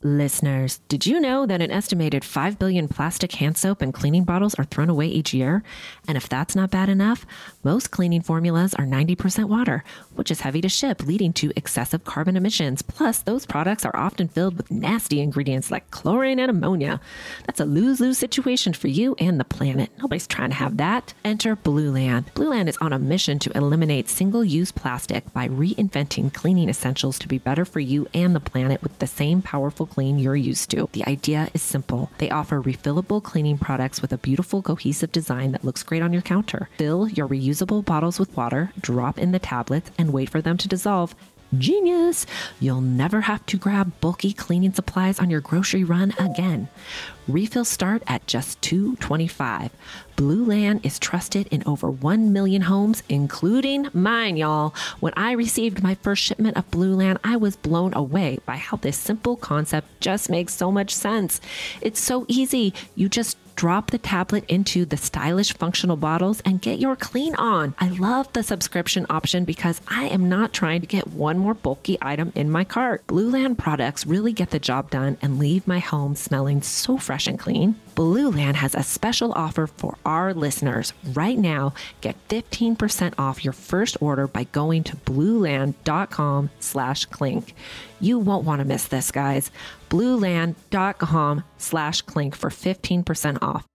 Listeners, did you know that an estimated 5 billion plastic hand soap and cleaning bottles are thrown away each year? And if that's not bad enough, most cleaning formulas are 90% water, which is heavy to ship, leading to excessive carbon emissions. Plus, those products are often filled with nasty ingredients like chlorine and ammonia. That's a lose-lose situation for you and the planet. Nobody's trying to have that. Enter Blueland. Blueland is on a mission to eliminate single-use plastic by reinventing cleaning essentials to be better for you and the planet with the same powerful clean you're used to. The idea is simple. They offer refillable cleaning products with a beautiful cohesive design that looks great on your counter. Fill your reusable bottles with water, drop in the tablets, and wait for them to dissolve. Genius! You'll never have to grab bulky cleaning supplies on your grocery run again. Refills start at just $2.25. Blueland is trusted in over 1 million homes, including mine, y'all. When I received my first shipment of Blueland, I was blown away by how this simple concept just makes so much sense. It's so easy. You just drop the tablet into the stylish functional bottles and get your clean on. I love the subscription option because I am not trying to get one more bulky item in my cart. Blueland products really get the job done and leave my home smelling so fresh and clean. Blueland has a special offer for our listeners. Right now, get 15% off your first order by going to blueland.com/clink. You won't want to miss this, guys. blueland.com/clink for 15% off.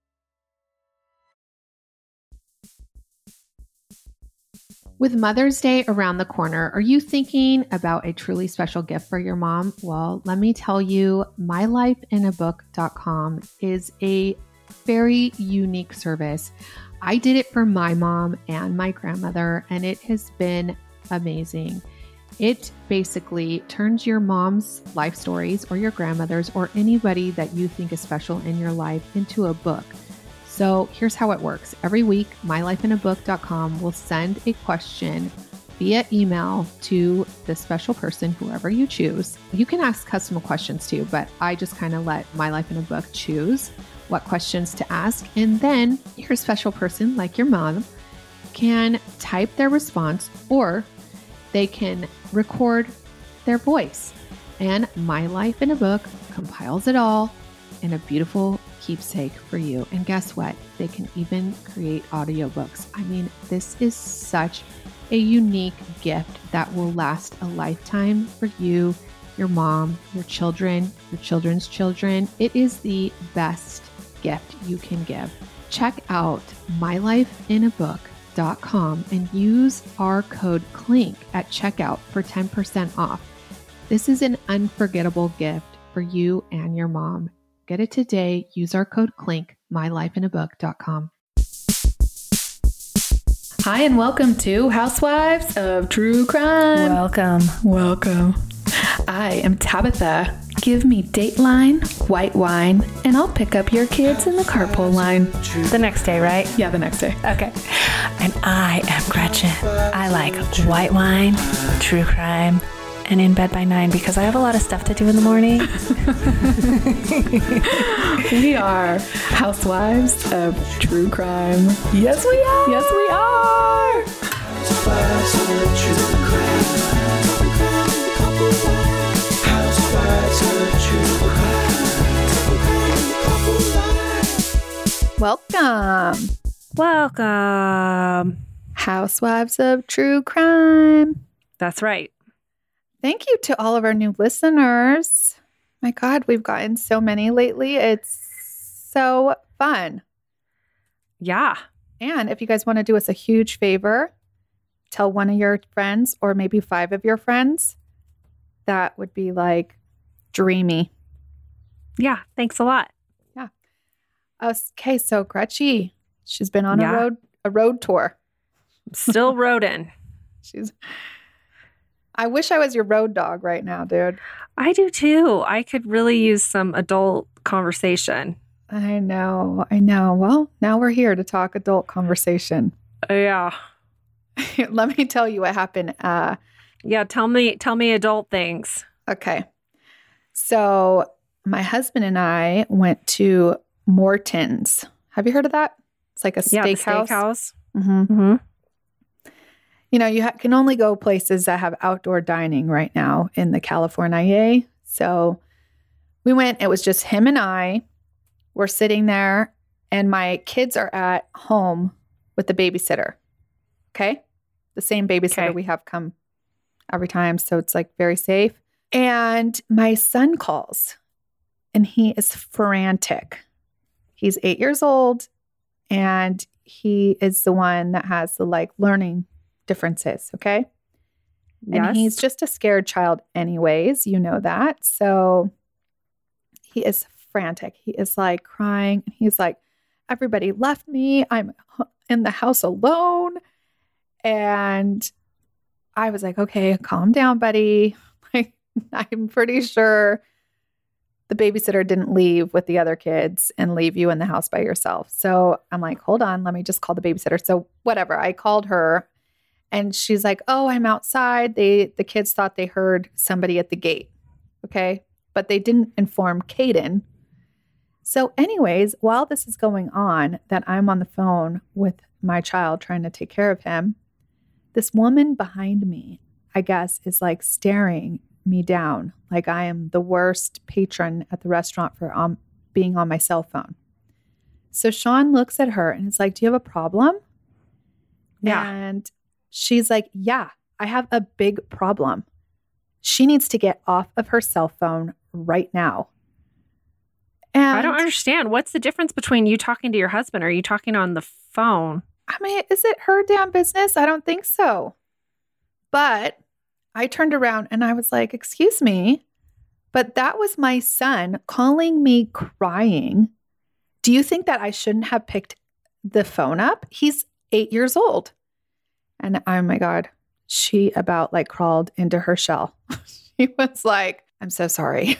With Mother's Day around the corner, are you thinking about a truly special gift for your mom? Well, let me tell you, mylifeinabook.com is a very unique service. I did it for my mom and my grandmother, and it has been amazing. It basically turns your mom's life stories or your grandmother's or anybody that you think is special in your life into a book. So here's how it works. Every week, mylifeinabook.com will send a question via email to the special person, whoever you choose. You can ask custom questions too, but I just kind of let My Life in a Book choose what questions to ask. And then your special person, like your mom, can type their response or they can record their voice. And My Life in a Book compiles it all in a beautiful keepsake for you. And guess what? They can even create audiobooks. I mean, this is such a unique gift that will last a lifetime for you, your mom, your children, your children's children. It is the best gift you can give. Check out mylifeinabook.com and use our code CLINK at checkout for 10% off. This is an unforgettable gift for you and your mom. Get it today. Use our code CLINK, mylifeinabook.com. Hi, and welcome to Housewives of True Crime. Welcome. I am Tabitha. Give me Dateline, white wine, and I'll pick up your kids in the carpool line. The next day, right? Yeah, the next day. Okay. And I am Gretchen. I like white wine, true crime, and in bed by 9 because I have a lot of stuff to do in the morning. We are Housewives of True Crime. Yes, we are. Yes, we are. Housewives of True Crime. Housewives of True Crime. Welcome. Welcome. Housewives of True Crime. That's right. Thank you to all of our new listeners. My God, we've gotten so many lately. It's so fun. Yeah. And if you guys want to do us a huge favor, tell one of your friends or maybe 5 of your friends. That would be like dreamy. Yeah. Thanks a lot. Yeah. Okay. So Gretchen, she's been on a road tour. Still rodin'. I wish I was your road dog right now, dude. I do too. I could really use some adult conversation. I know. Well, now we're here to talk adult conversation. Yeah. Let me tell you what happened. Yeah. Tell me adult things. Okay. So my husband and I went to Morton's. Have you heard of that? It's like a steakhouse. Yeah, the steakhouse. Mm-hmm. Mm-hmm. You know, you can only go places that have outdoor dining right now in the California. So We went, it was just him and I. We're sitting there, and my kids are at home with the babysitter. Okay? The same babysitter we have come every time. So it's like very safe. And my son calls, and he is frantic. He's 8 years old, and he is the one that has the like learning differences. Okay? Yes. And he's just a scared child anyways. You know that. So he is frantic. He is like crying. He's like, everybody left me. I'm in the house alone. And I was like, okay, calm down, buddy. Like, I'm pretty sure the babysitter didn't leave with the other kids and leave you in the house by yourself. So I'm like, hold on, let me just call the babysitter. So whatever, I called her, and she's like, oh, I'm outside. The kids thought they heard somebody at the gate. Okay. But they didn't inform Caden. So anyways, while this is going on, that I'm on the phone with my child trying to take care of him, this woman behind me, I guess, is like staring me down like I am the worst patron at the restaurant for being on my cell phone. So Sean looks at her and is like, do you have a problem? Yeah. And she's like, yeah, I have a big problem. She needs to get off of her cell phone right now. And I don't understand. What's the difference between you talking to your husband? Or are you talking on the phone? I mean, is it her damn business? I don't think so. But I turned around and I was like, excuse me, but that was my son calling me crying. Do you think that I shouldn't have picked the phone up? He's 8 years old. And oh my God, she about like crawled into her shell. She was like, I'm so sorry.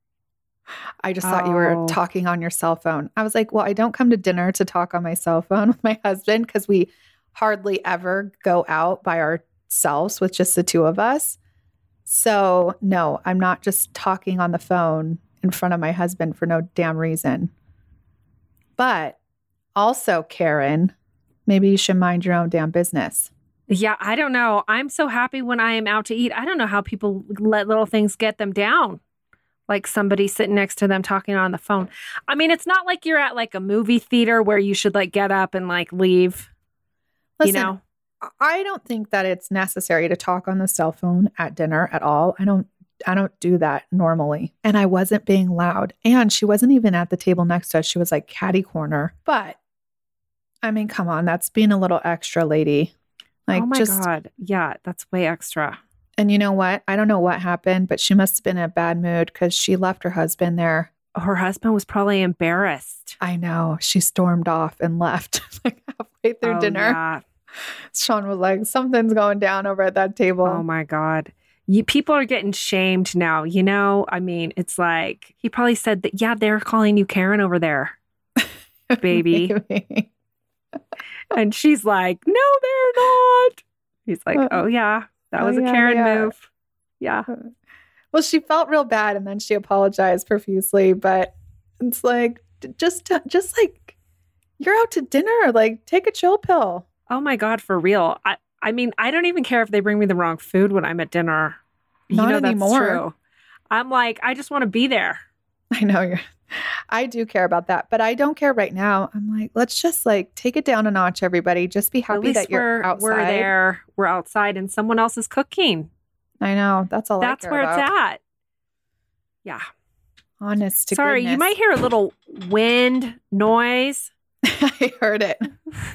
I just thought you were talking on your cell phone. I was like, well, I don't come to dinner to talk on my cell phone with my husband because we hardly ever go out by ourselves with just the two of us. So no, I'm not just talking on the phone in front of my husband for no damn reason. But also, Karen, maybe you should mind your own damn business. Yeah, I don't know. I'm so happy when I am out to eat. I don't know how people let little things get them down. Like somebody sitting next to them talking on the phone. I mean, it's not like you're at like a movie theater where you should like get up and like leave. Listen, you know? I don't think that it's necessary to talk on the cell phone at dinner at all. I don't do that normally. And I wasn't being loud. And she wasn't even at the table next to us. She was like catty corner. But I mean, come on, that's being a little extra, lady. Like, oh my God. Yeah, that's way extra. And you know what? I don't know what happened, but she must have been in a bad mood because she left her husband there. Her husband was probably embarrassed. I know. She stormed off and left like halfway through dinner. Yeah. Sean was like, something's going down over at that table. Oh my God. People are getting shamed now, you know? I mean, it's like, he probably said that, yeah, they're calling you Karen over there, baby. And she's like, no, they're not. He's like, oh yeah, that was a Karen move. Yeah. Well, she felt real bad and then she apologized profusely, but it's like, just like, you're out to dinner, like take a chill pill. Oh my God, for real. I mean, I don't even care if they bring me the wrong food when I'm at dinner. Not you know, anymore. That's true. I'm like, I just want to be there. I know I do care about that, but I don't care right now. I'm like, let's just like take it down a notch, everybody. Just be happy that you're outside. We're there. We're outside and someone else is cooking. I know. That's all That's I care where about. it's at. Yeah. Honest to Sorry, goodness. you might hear a little wind noise. I heard it.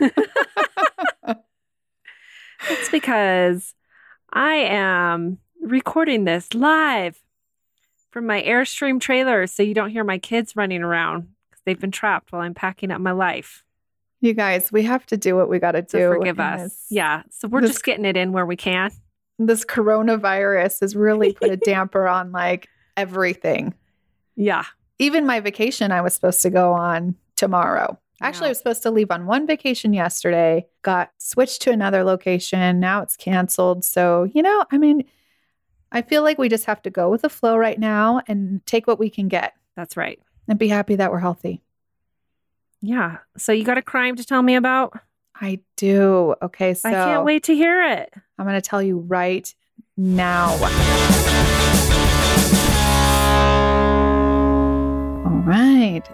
It's because I am recording this live from my Airstream trailer so you don't hear my kids running around because they've been trapped while I'm packing up my life. You guys, we have to do what we got to do. So forgive us. Yeah. So we're just getting it in where we can. This coronavirus has really put a damper on like everything. Yeah. Even my vacation I was supposed to go on tomorrow. Actually, I was supposed to leave on one vacation yesterday, got switched to another location. Now it's canceled. So, you know, I mean, I feel like we just have to go with the flow right now and take what we can get. That's right. And be happy that we're healthy. Yeah. So you got a crime to tell me about? I do. Okay. So I can't wait to hear it. I'm going to tell you right now.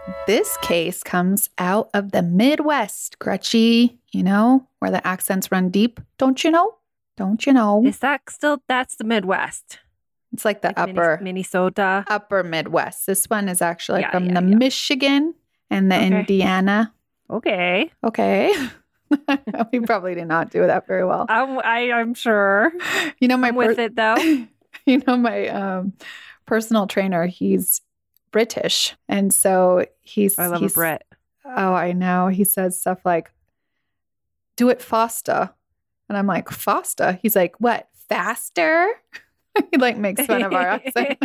this case comes out of the Midwest, Gretchy, you know, where the accents run deep. Don't you know? Don't you know? Is that still, that's the Midwest? It's like the Like upper Minnesota. upper Midwest. This one is actually Yeah, from yeah, the yeah. Michigan and the Okay. Indiana. Okay. Okay. We probably did not do that very well. I'm sure. You know, my I'm with it though. you know, my personal trainer, he's British. And so I love a Brit. Oh, I know. He says stuff like, do it faster. And I'm like, faster? He's like, what? Faster? He like makes fun of our accent.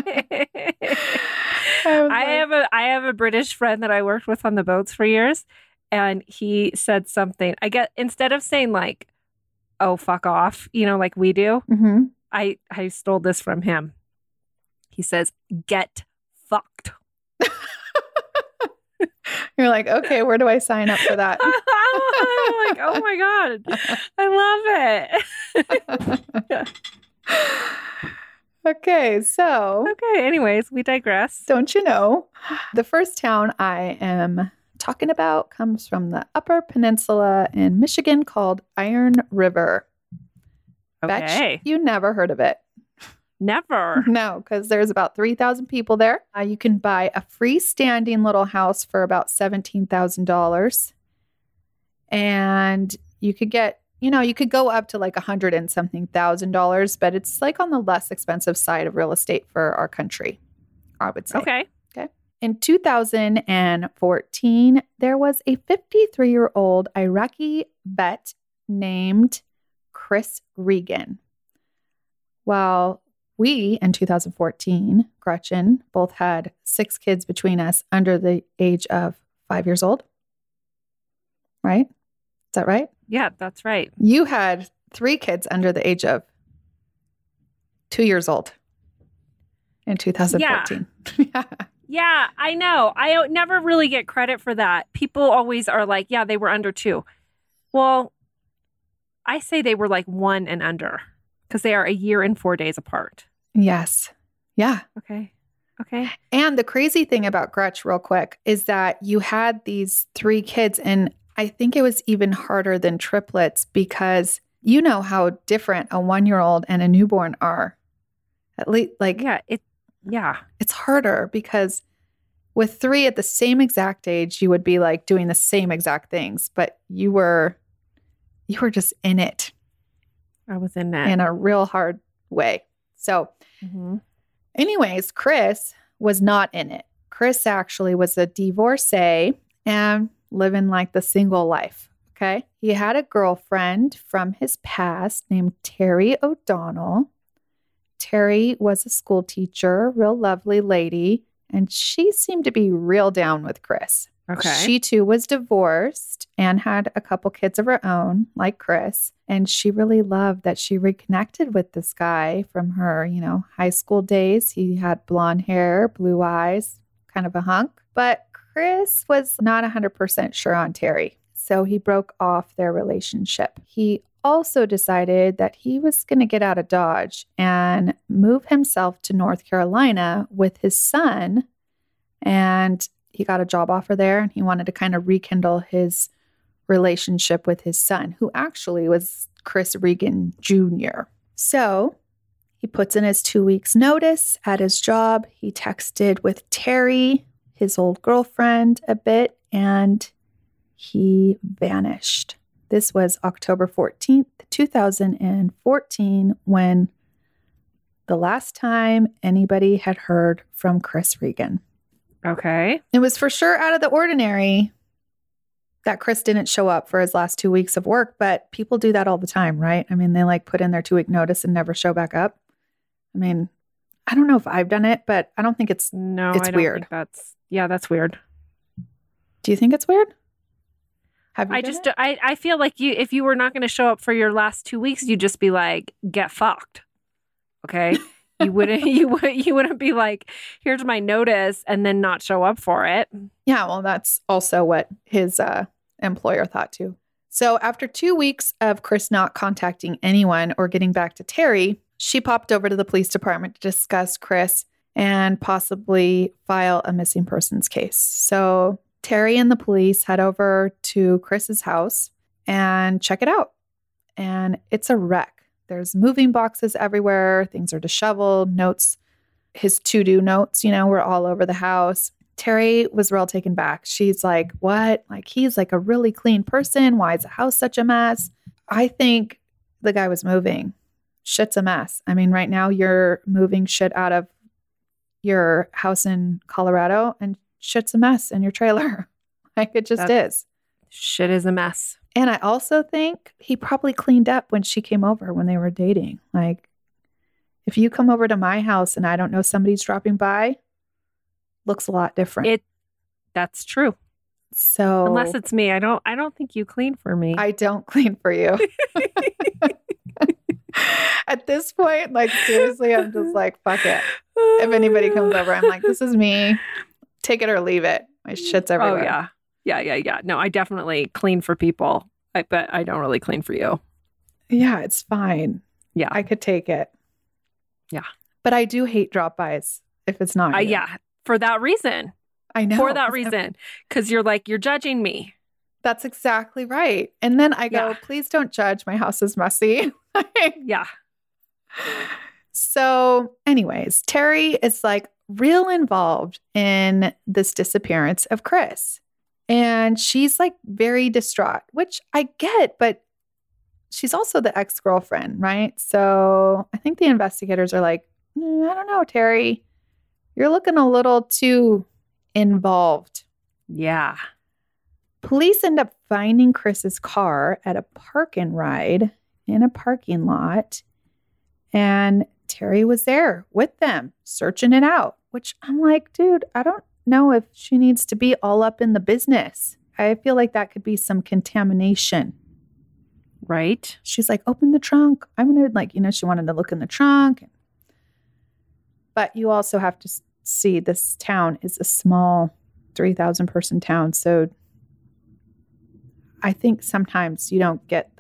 I have a British friend that I worked with on the boats for years, and he said something. I get, instead of saying like, "Oh, fuck off," you know, like we do. Mm-hmm. I stole this from him. He says, "Get fucked." You're like, okay, where do I sign up for that? I'm like, oh my god, I love it. Okay, so Okay. Anyways, we digress. don't you know? The first town I am talking about comes from the Upper Peninsula in Michigan called Iron River. Bet Okay. you never heard of it. Never. No, because there's about 3,000 people there. You can buy a freestanding little house for about $17,000. And you could get, you know, you could go up to like $100 and something thousand, but it's like on the less expensive side of real estate for our country, I would say. Okay. In 2014, there was a 53-year-old Iraqi vet named Chris Regan. Well, we, in 2014, Gretchen, both had 6 kids between us under the age of 5 years old. Right? Is that right? Yeah, that's right. You had 3 kids under the age of 2 years old in 2014. Yeah. Yeah, I know. I don't- never really get credit for that. People always are like, yeah, they were under 2. Well, I say they were like 1 and under because they are a year and 4 days apart. Yes. Yeah. Okay. And the crazy thing about Gretch, real quick, is that you had these 3 kids, and I think it was even harder than triplets because you know how different a 1-year-old and a newborn are. At least, like, Yeah. it's harder because with 3 at the same exact age, you would be like doing the same exact things, but you were just in it I was in that. in a real hard way. So, anyways, Chris was not in it. Chris actually was a divorcee and living like the single life. Okay. He had a girlfriend from his past named Terry O'Donnell. Terry was a school teacher, real lovely lady, and she seemed to be real down with Chris. Okay. She too was divorced and had a couple kids of her own, like Chris. And she really loved that she reconnected with this guy from her, you know, high school days. He had blonde hair, blue eyes, kind of a hunk. But Chris was not 100% sure on Terry. So he broke off their relationship. He also decided that he was going to get out of Dodge and move himself to North Carolina with his son. And he got a job offer there, and he wanted to kind of rekindle his relationship with his son, who actually was Chris Regan Jr. So he puts in his 2 weeks notice at his job. He texted with Terry, his old girlfriend, a bit, and he vanished. This was October 14th, 2014, when the last time anybody had heard from Chris Regan. Okay. It was for sure out of the ordinary that Chris didn't show up for his last 2 weeks of work, but people do that all the time, right? I mean, they like put in their 2 week notice and never show back up. I mean, I don't know if I've done it, but I don't think it's No, It's I don't weird. think that's weird. Do you think it's weird? Have you I done just it? I feel like if you were not going to show up for your last 2 weeks, you'd just be like, get fucked. Okay? You wouldn't be like, here's my notice, and then not show up for it. Yeah, well, that's also what his employer thought too. So after 2 weeks of Chris not contacting anyone or getting back to Terry, she popped over to the police department to discuss Chris and possibly file a missing persons case. So Terry and the police head over to Chris's house and check it out. And it's a wreck. There's moving boxes everywhere. Things are disheveled. Notes, his to-do notes, were all over the house. Terry was real taken back. She's like, what? Like, he's like a really clean person. Why is the house such a mess? I think the guy was moving. Shit's a mess. I mean, right now you're moving shit out of your house in Colorado and shit's a mess in your trailer. Like, it just is. Shit is a mess. And I also think he probably cleaned up when she came over when they were dating. Like, if you come over to my house and I don't know somebody's dropping by, looks a lot different. That's true. So unless it's me, I don't think you clean for me. I don't clean for you. At this point, like, seriously, I'm just like, fuck it. If anybody comes over, I'm like, this is me. Take it or leave it. My shit's everywhere. Oh, yeah. No, I definitely clean for people. But I don't really clean for you. Yeah, it's fine. Yeah. I could take it. Yeah. But I do hate drop-bys if it's not you. Yeah. For that reason. I know. For that reason. Because you're judging me. That's exactly right. And then I go, please don't judge. My house is messy. Yeah. So anyways, Terry is like real involved in this disappearance of Chris. And she's like very distraught, which I get, but she's also the ex-girlfriend, right? So I think the investigators are like, I don't know, Terry, you're looking a little too involved. Yeah. Police end up finding Chris's car at a park and ride in a parking lot. And Terry was there with them, searching it out, which I'm like, dude, I don't know if she needs to be all up in the business. I feel like that could be some contamination. Right. She's like, open the trunk. I'm going to, she wanted to look in the trunk. But you also have to see this town is a small 3,000 person town. So I think sometimes you don't get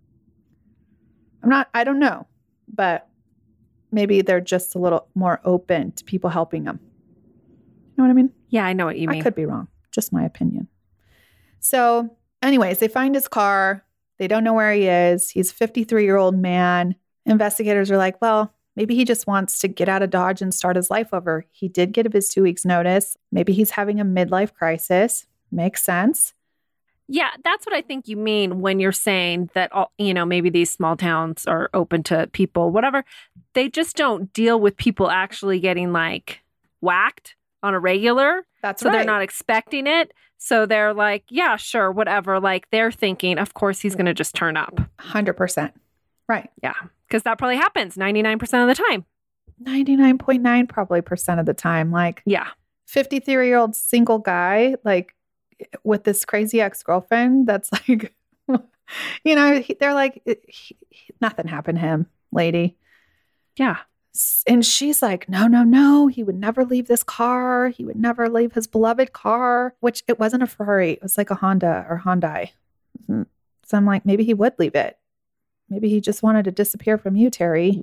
I don't know, but maybe they're just a little more open to people helping them. You know what I mean? Yeah, I know what you mean. I could be wrong. Just my opinion. So anyways, they find his car. They don't know where he is. He's a 53-year-old man. Investigators are like, well, maybe he just wants to get out of Dodge and start his life over. He did get his 2 weeks notice. Maybe he's having a midlife crisis. Makes sense. Yeah, that's what I think you mean when you're saying that, maybe these small towns are open to people, whatever. They just don't deal with people actually getting like whacked on a regular. That's so right. They're not expecting it. So they're like, yeah, sure, whatever. Like they're thinking, of course, he's going to just turn up. 100%. Right. Yeah. Because that probably happens 99% of the time. 99.9 probably percent of the time. Like, yeah. 53-year-old single guy, like with this crazy ex-girlfriend that's like, they're like, nothing happened to him, lady. Yeah. And she's like, no, he would never leave this car. He would never leave his beloved car, which it wasn't a Ferrari. It was like a Honda or Hyundai. So I'm like, maybe he would leave it. Maybe he just wanted to disappear from you, Terry.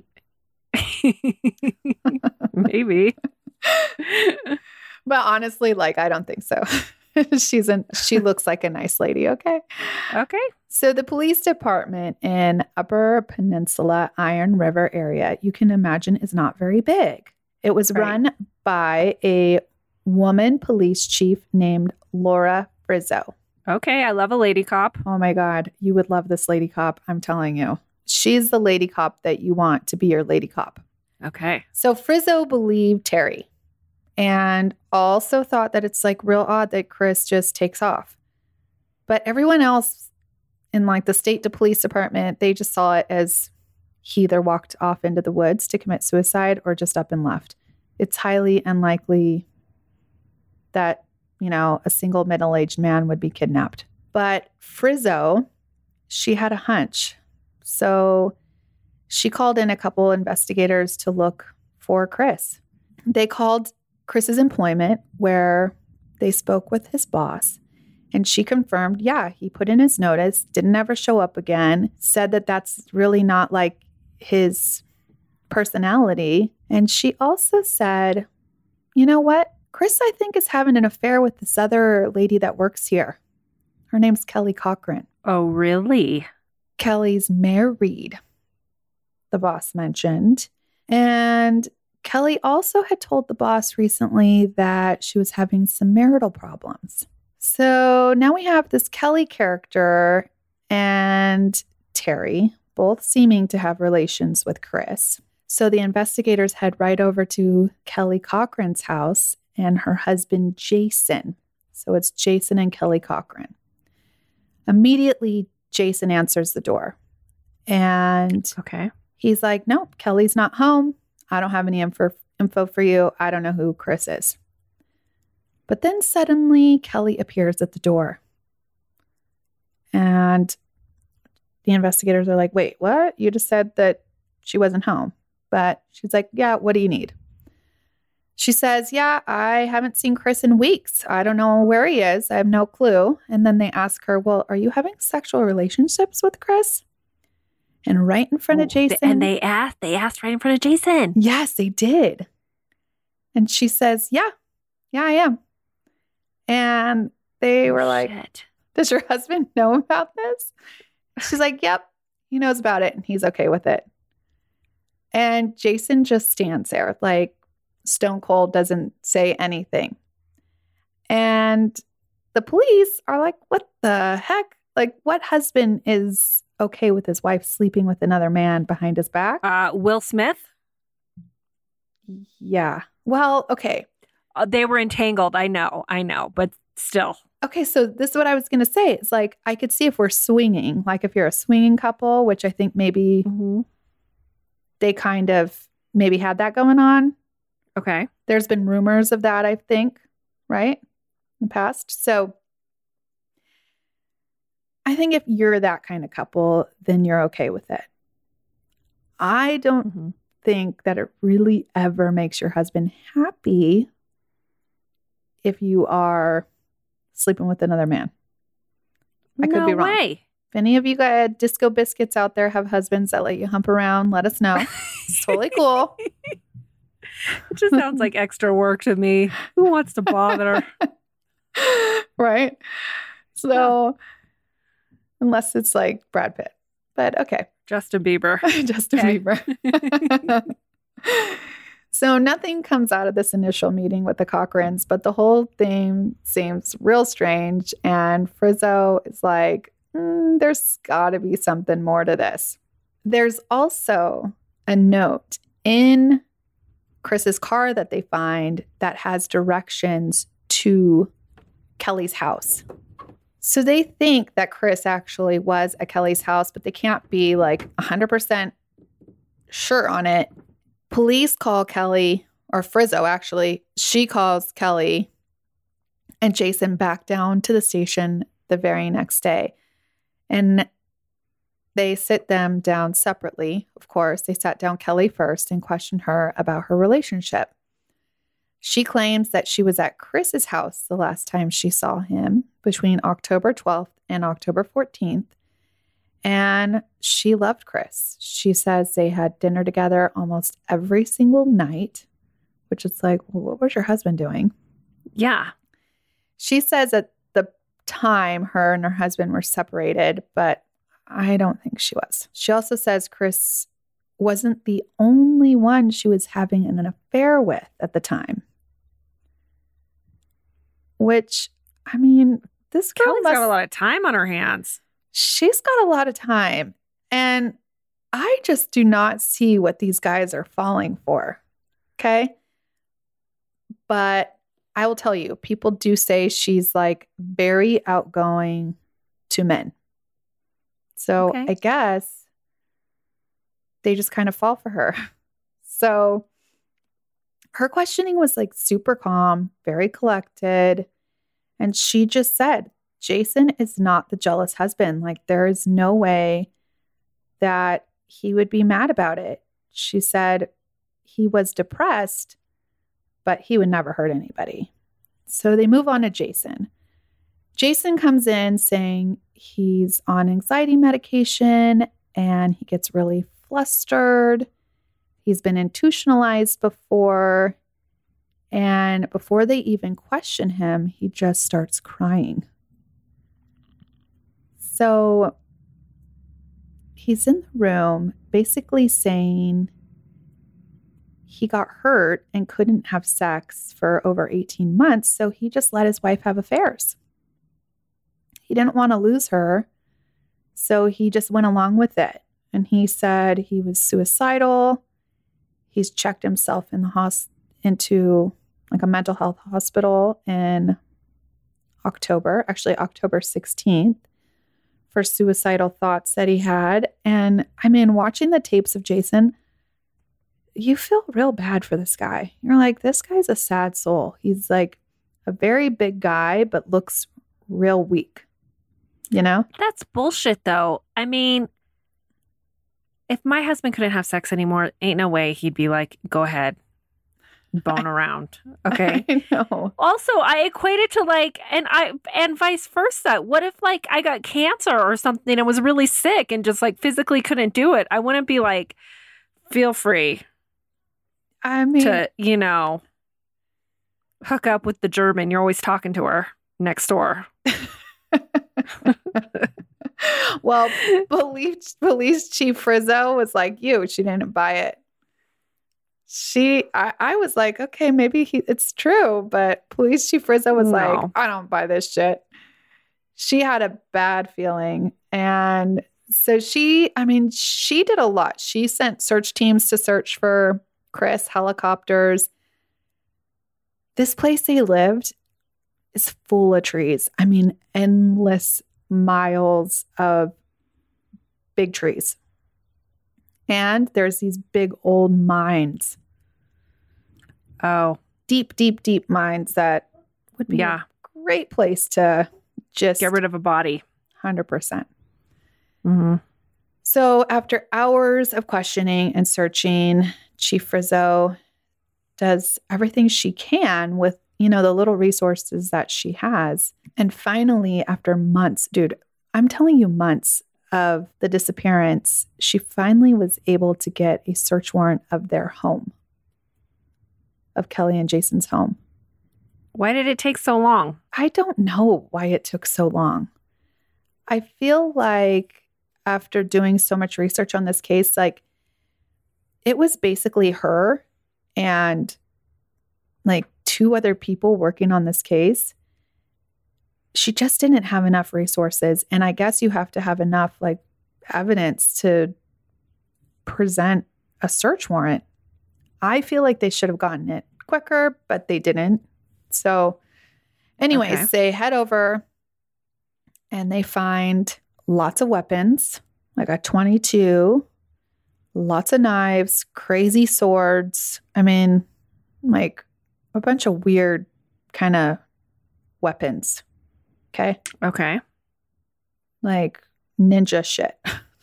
Maybe. But honestly, like, I don't think so. She looks like a nice lady. Okay. Okay. So the police department in Upper Peninsula Iron River area, you can imagine, is not very big. It was run by a woman police chief named Laura Frizzo. Okay. I love a lady cop. Oh my God. You would love this lady cop. I'm telling you. She's the lady cop that you want to be your lady cop. Okay. So Frizzo believed Terry and also thought that it's like real odd that Chris just takes off. But everyone else in like the state police department, they just saw it as he either walked off into the woods to commit suicide or just up and left. It's highly unlikely that, a single middle-aged man would be kidnapped. But Frizzo, she had a hunch. So she called in a couple investigators to look for Chris. They called Chris's employment where they spoke with his boss. And she confirmed, yeah, he put in his notice, didn't ever show up again, said that that's really not like his personality. And she also said you know what? Chris, I think, is having an affair with this other lady that works here. Her name's Kelly Cochran. Oh, really? Kelly's married, the boss mentioned. And Kelly also had told the boss recently that she was having some marital problems. So now we have this Kelly character and Terry, both seeming to have relations with Chris. So the investigators head right over to Kelly Cochran's house and her husband, Jason. So it's Jason and Kelly Cochran. Immediately, Jason answers the door. And Okay. he's like, no, Kelly's not home. I don't have any info for you. I don't know who Chris is. But then suddenly, Kelly appears at the door. And the investigators are like, wait, what? You just said that she wasn't home. But she's like, yeah, what do you need? She says, yeah, I haven't seen Chris in weeks. I don't know where he is. I have no clue. And then they ask her, well, are you having sexual relationships with Chris? And right in front of Jason. And they asked right in front of Jason. Yes, they did. And she says, yeah, I am. And they were like, Shit. does your husband know about this? She's like, yep, he knows about it and he's okay with it. And Jason just stands there like stone cold, doesn't say anything. And the police are like, what the heck? Like, what husband is okay with his wife sleeping with another man behind his back? Will Smith? Yeah. Well, okay. They were entangled. I know, but still. Okay, so this is what I was going to say. It's like, I could see if we're swinging, like if you're a swinging couple, which I think maybe they kind of maybe had that going on. Okay. There's been rumors of that, I think, right? In the past. So I think if you're that kind of couple, then you're okay with it. I don't think that it really ever makes your husband happy if you are sleeping with another man. I could be wrong. No way. If any of you got disco biscuits out there have husbands that let you hump around, let us know. It's totally cool. It just sounds like extra work to me. Who wants to bother? Right? So, unless it's like Brad Pitt. But okay. Justin Bieber. Justin Bieber. So nothing comes out of this initial meeting with the Cochrans, but the whole thing seems real strange. And Frizzo is like, there's got to be something more to this. There's also a note in Chris's car that they find that has directions to Kelly's house. So they think that Chris actually was at Kelly's house, but they can't be like 100% sure on it. Police call Kelly, or Frizzo actually. She calls Kelly and Jason back down to the station the very next day. And they sit them down separately. Of course, they sat down Kelly first and questioned her about her relationship. She claims that she was at Chris's house the last time she saw him between October 12th and October 14th. And she loved Chris. She says they had dinner together almost every single night, which is like, well, what was your husband doing? Yeah. She says at the time her and her husband were separated, but I don't think she was. She also says Chris wasn't the only one she was having an affair with at the time. Which, I mean, this girl Kelly's got a lot of time on her hands. She's got a lot of time. And I just do not see what these guys are falling for. Okay. But I will tell you, people do say she's like very outgoing to men. So Okay. I guess they just kind of fall for her. So her questioning was like super calm, very collected. And she just said, Jason is not the jealous husband. Like, there is no way that he would be mad about it. She said he was depressed, but he would never hurt anybody. So they move on to Jason. Jason comes in saying he's on anxiety medication and he gets really flustered. He's been institutionalized before. And before they even question him, he just starts crying. So he's in the room basically saying he got hurt and couldn't have sex for over 18 months, so he just let his wife have affairs. He didn't want to lose her, so he just went along with it. And he said he was suicidal. He's checked himself in the into like a mental health hospital in October 16th, for suicidal thoughts that he had. And I mean, watching the tapes of Jason, you feel real bad for this guy. You're like, this guy's a sad soul. He's like a very big guy, but looks real weak, you know? That's bullshit, though. I mean, if my husband couldn't have sex anymore, ain't no way he'd be like, go ahead, bone around. Okay. I know. Also, I equate it to like, and vice versa. What if like I got cancer or something and was really sick and just like physically couldn't do it? I wouldn't be like, feel free. I mean, to, you know, hook up with the German. You're always talking to her next door. well, police chief Frizzo was like, she didn't buy it. I was like, okay, maybe it's true. But police chief Frizzo was like, I don't buy this shit. She had a bad feeling. And so she did a lot. She sent search teams to search for Chris, helicopters. This place they lived is full of trees. I mean, endless miles of big trees. And there's these big old mines. Oh. Deep, deep, deep mines that would be a great place to just get rid of a body. 100%. Mm-hmm. So after hours of questioning and searching, Chief Frizzo does everything she can with, the little resources that she has. And finally, after months, dude, I'm telling you, months of the disappearance, she finally was able to get a search warrant of their home, of Kelly and Jason's home. Why did it take so long? I don't know why it took so long. I feel like after doing so much research on this case, like it was basically her and like 2 other people working on this case. She just didn't have enough resources. And I guess you have to have enough like evidence to present a search warrant. I feel like they should have gotten it quicker, but they didn't. So anyways, they head over and they find lots of weapons, like a .22, lots of knives, crazy swords. I mean, like a bunch of weird kind of weapons. Okay. Okay. Like ninja shit.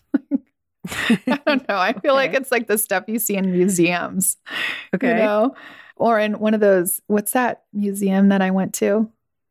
I don't know. I feel like it's like the stuff you see in museums. Okay. Or in one of those, what's that museum that I went to?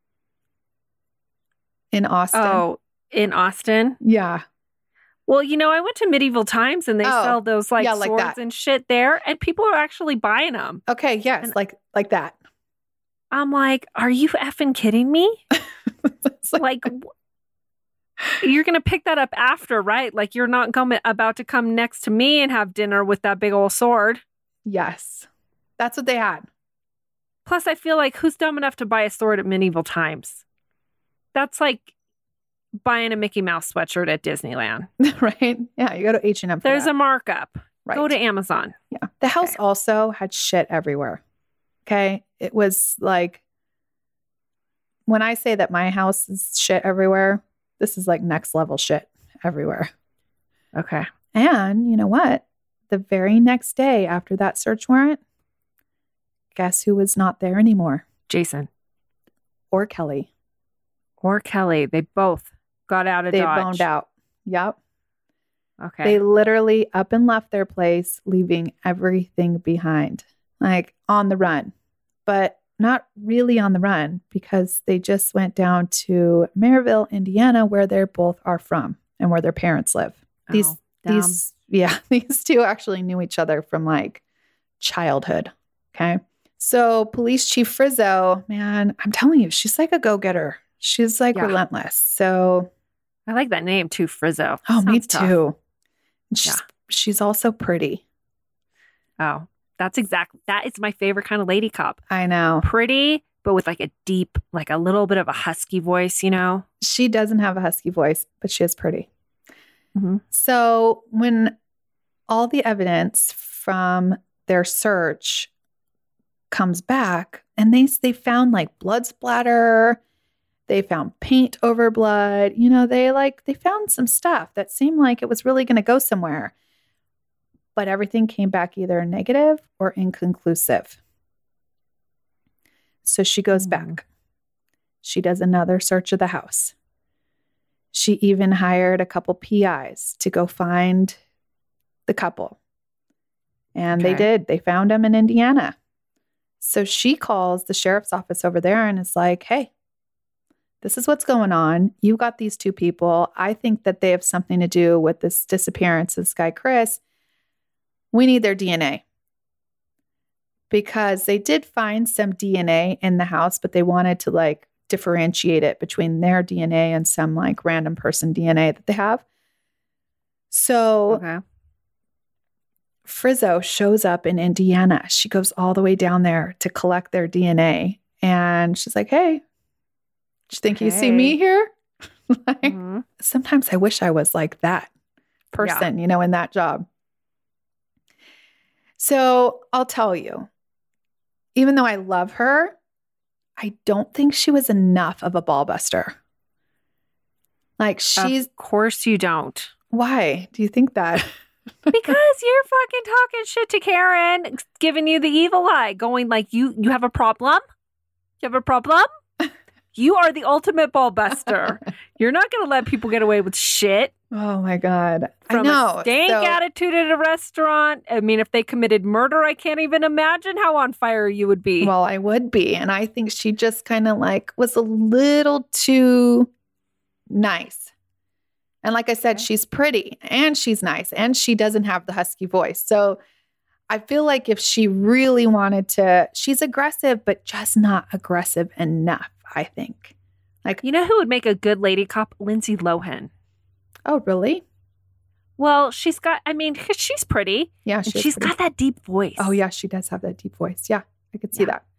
In Austin. Oh, in Austin? Yeah. Well, I went to Medieval Times and they sell those like swords that. and shit there, and people are actually buying them. Okay, yes, and like that. I'm like, are you effing kidding me? like you're going to pick that up after, right? Like you're not about to come next to me and have dinner with that big old sword. Yes. That's what they had. Plus, I feel like who's dumb enough to buy a sword at Medieval Times? That's like buying a Mickey Mouse sweatshirt at Disneyland. Right? Yeah, you go to H&M for There's that. a markup. Right. Go to Amazon. Yeah. The house also had shit everywhere. Okay? It was like, when I say that my house is shit everywhere, this is like next level shit everywhere. Okay. And you know what? The very next day after that search warrant, guess who was not there anymore? Jason. Or Kelly. They both got out of Dodge. They boned out. Yep. Okay. They literally up and left their place, leaving everything behind, like on the run, but not really on the run because they just went down to Maryville, Indiana, where they both are from and where their parents live. These 2 actually knew each other from like childhood. Okay. So Police Chief Frizzo, man, I'm telling you, she's like a go-getter. She's like Yeah. relentless. So, I like that name too, Frizzo. oh, me Sounds tough. too. Yeah. She's also pretty. Oh, that is my favorite kind of lady cop. I know. Pretty, but with like a deep, like a little bit of a husky voice, you know? She doesn't have a husky voice, but she is pretty. Mm-hmm. So when all the evidence from their search comes back, and they found like blood splatter, they found paint over blood, they found some stuff that seemed like it was really going to go somewhere. But everything came back either negative or inconclusive. So she goes back. She does another search of the house. She even hired a couple PIs to go find the couple. And they did. They found them in Indiana. So she calls the sheriff's office over there and is like, hey, this is what's going on. You got these two people. I think that they have something to do with this disappearance of this guy, Chris. We need their DNA. Because they did find some DNA in the house, but they wanted to like differentiate it between their DNA and some like random person DNA that they have. So Frizzo shows up in Indiana. She goes all the way down there to collect their DNA. And she's like, hey, do you think you see me here? Sometimes I wish I was like that person, in that job. So I'll tell you, even though I love her, I don't think she was enough of a ball buster. Like Of course you don't. Why do you think that? Because you're fucking talking shit to Karen, giving you the evil eye, going like, you have a problem? You have a problem? You are the ultimate ball buster. You're not going to let people get away with shit. Oh my God. From I know. a stank attitude at a restaurant. I mean, if they committed murder, I can't even imagine how on fire you would be. Well, I would be. And I think she just kind of like was a little too nice. And like I said, she's pretty and she's nice and she doesn't have the husky voice. So I feel like if she really wanted to, she's aggressive, but just not aggressive enough, I think. Like, you know who would make a good lady cop? Lindsay Lohan. Oh, really? Well, she's pretty. Yeah, she's got that deep voice. Oh, yeah, she does have that deep voice. Yeah, I could see that.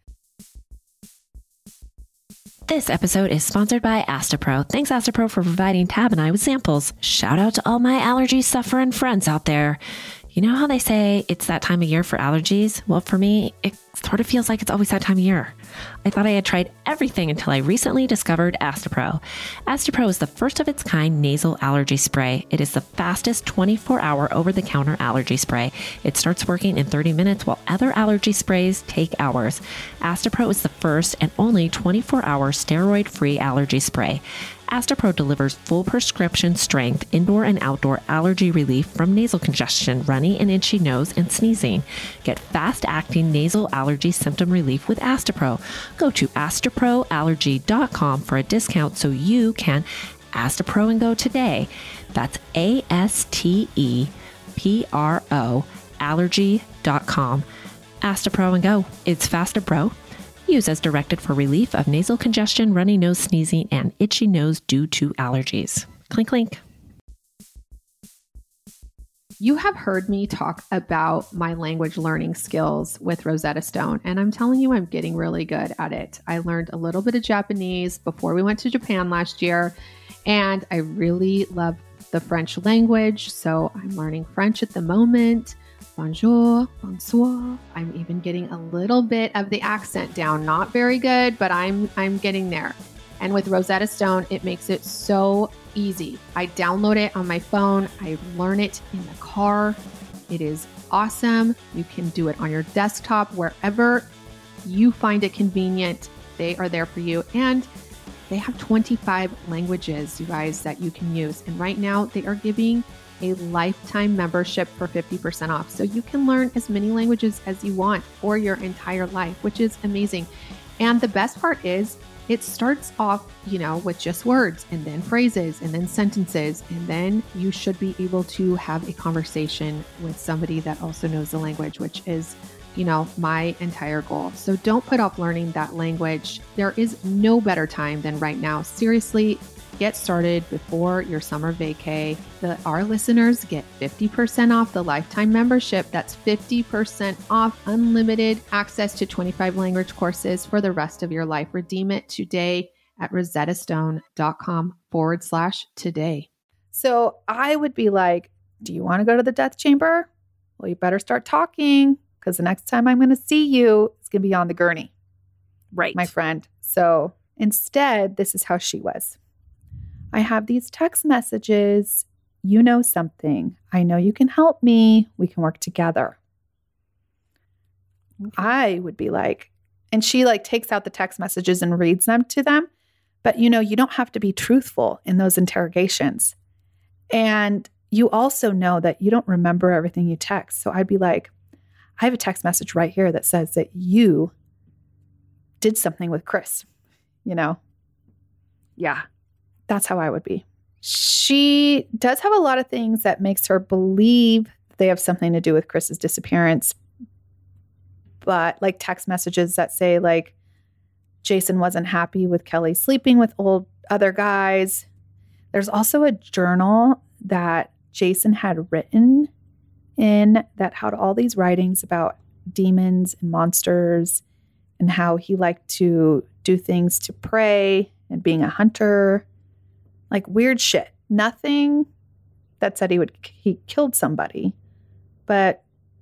This episode is sponsored by Astapro. Thanks, Astapro, for providing Tab and I with samples. Shout out to all my allergy suffering friends out there. You know how they say it's that time of year for allergies? Well, for me, it sort of feels like it's always that time of year. I thought I had tried everything until I recently discovered Astapro. Astapro is the first of its kind nasal allergy spray. It is the fastest 24-hour over-the-counter allergy spray. It starts working in 30 minutes while other allergy sprays take hours. Astapro is the first and only 24-hour steroid-free allergy spray. Astapro delivers full prescription strength indoor and outdoor allergy relief from nasal congestion, runny and itchy nose, and sneezing. Get fast-acting nasal allergy symptom relief with Astapro. Go to astaproallergy.com for a discount so you can Astapro and go today. That's ASTEPRO allergy.com. Astapro and go. It's faster, bro. Use as directed for relief of nasal congestion, runny nose, sneezing, and itchy nose due to allergies. Clink, clink. You have heard me talk about my language learning skills with Rosetta Stone, and I'm telling you, I'm getting really good at it. I learned a little bit of Japanese before we went to Japan last year, and I really love the French language, so I'm learning French at the moment. Bonjour, bonsoir. I'm even getting a little bit of the accent down. Not very good, but I'm getting there. And with Rosetta Stone, it makes it so easy. I download it on my phone. I learn it in the car. It is awesome. You can do it on your desktop, wherever you find it convenient. They are there for you. And they have 25 languages, you guys, that you can use. And right now they are giving a lifetime membership for 50% off. So you can learn as many languages as you want for your entire life, which is amazing. And the best part is it starts off, with just words and then phrases and then sentences. And then you should be able to have a conversation with somebody that also knows the language, which is my entire goal. So don't put off learning that language. There is no better time than right now. Seriously, get started before your summer vacay. Our listeners get 50% off the lifetime membership. That's 50% off unlimited access to 25 language courses for the rest of your life. Redeem it today at rosettastone.com/today. So I would be like, do you want to go to the death chamber? Well, you better start talking because the next time I'm going to see you, it's going to be on the gurney. Right. My friend. So instead, this is how she was. I have these text messages. You know something. I know you can help me. We can work together. Okay. I would be like, and she takes out the text messages and reads them to them. But you don't have to be truthful in those interrogations. And you also know that you don't remember everything you text. So I'd be like, I have a text message right here that says that you did something with Chris, Yeah. That's how I would be. She does have a lot of things that makes her believe they have something to do with Chris's disappearance. But text messages that say Jason wasn't happy with Kelly sleeping with other guys. There's also a journal that Jason had written in that had all these writings about demons and monsters and how he liked to do things to prey and being a hunter. Weird shit. Nothing that said he killed somebody, but